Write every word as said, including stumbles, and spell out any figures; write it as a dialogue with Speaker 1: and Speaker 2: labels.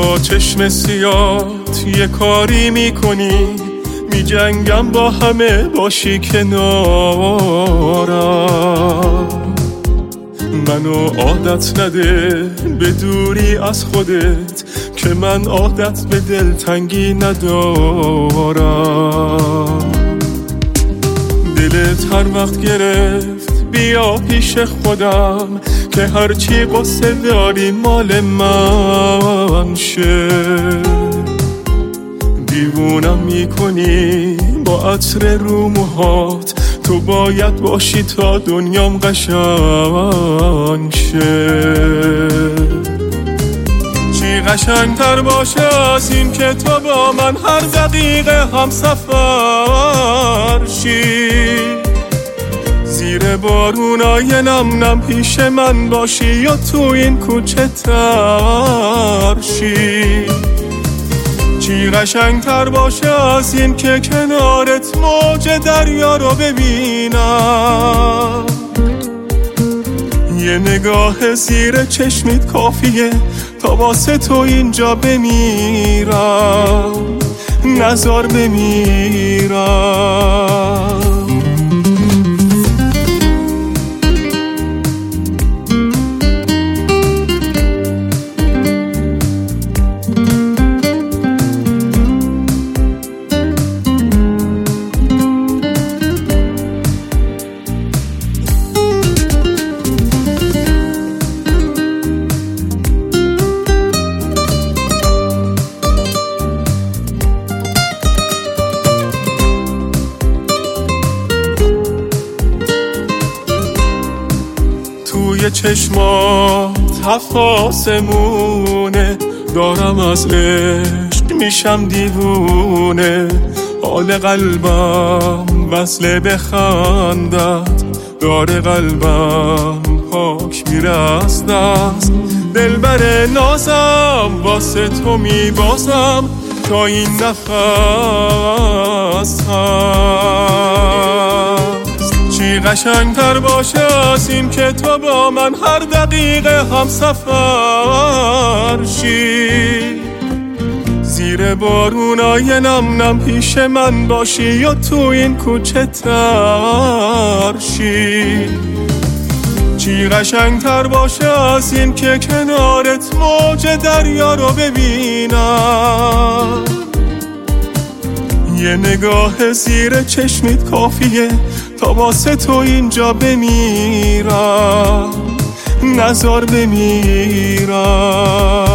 Speaker 1: با چشم سیات یه کاری میکنی، می جنگم با همه باشی کنارم. منو عادت نده به دوری از خودت، که من عادت به دلتنگی ندارم. دلت هر وقت گرفت بیا پیش خودم، که هرچی قصه داری مال من شه. دیوونم میکنی با عطر رو موهات، تو باید باشی تا دنیام قشنگ شه. چی قشنگتر باشه از این که تو با من هر دقیقه هم سفر شی، زیر بارونای نم نم پیش من باشی یا تو این کوچه تر شی. چی قشنگتر باشه از این که کنارت موج دریا رو ببینم. یه نگاه زیر چشمت کافیه تا واسه تو اینجا بمیرم، نزار بمیرم. توی چشمات هفت آسمونه، دارم از عشق میشم دیوونه. حال قلبم وصله به خندت، داره قلبم پاک میره از دست. دلبر نازم واسه تو میبازم تا این نفس هست. چی قشنگتر باشه از این که تو با من هر دقیقه هم سفر شی، زیر بارونای نم نم پیش من باشی یا تو این کوچه تر شی. چی قشنگتر باشه از این که کنارت موج دریا رو ببینم. یه نگاه زیر چشمت کافیه تا واسه تو اینجا بمیرم، نزار بمیرم.